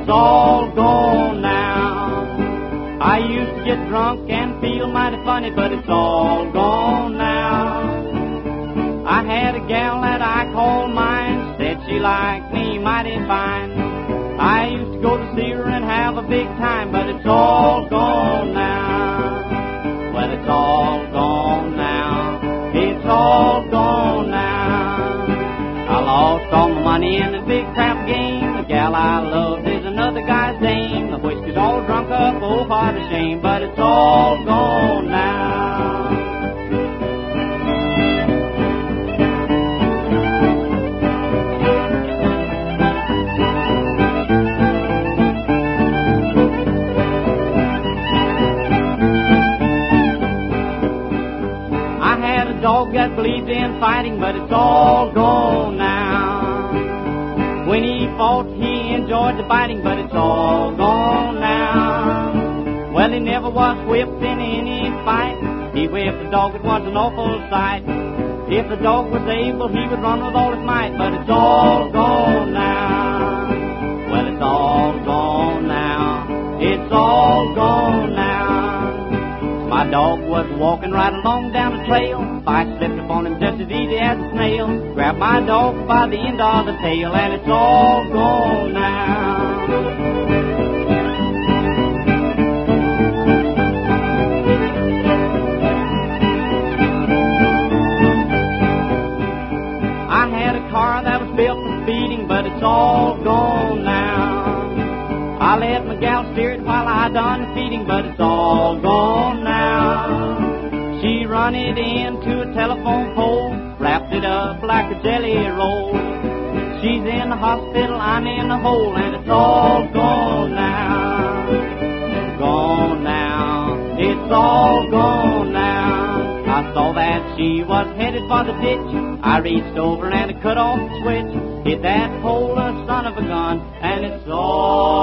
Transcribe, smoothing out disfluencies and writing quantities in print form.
it's all gone now. I used to get drunk and feel mighty funny, but it's all gone now. I had a gal that I called mine, said she liked me mighty fine. I used to go to see her and have a big time, but it's all gone now. Well, it's all gone now. It's all gone now. I lost all my money in the big crap game. The gal I loved is another guy's dame. The whiskey's all drunk up, oh, what a shame, but it's all gone now. Dog that believed in fighting, but it's all gone now. When he fought, he enjoyed the biting, but it's all gone now. Well, he never was whipped in any fight. He whipped the dog, it was an awful sight. If the dog was able, he would run with all his might, but it's all gone now. Well, it's all gone now. It's all gone now. My dog was walking right along down the trail. I slipped upon him just as easy as a snail. Grabbed my dog by the end of the tail, and it's all gone now. I had a car that was built for speeding, but it's all gone now. I let my gal steer it while I done the feeding, but it's all gone now. She run it into a telephone pole, wrapped it up like a jelly roll. She's in the hospital, I'm in the hole, and it's all gone now. Gone now, it's all gone now. I saw that she was headed for the ditch. I reached over and I cut off the switch. Hit that pole, a son of a gun, and it's all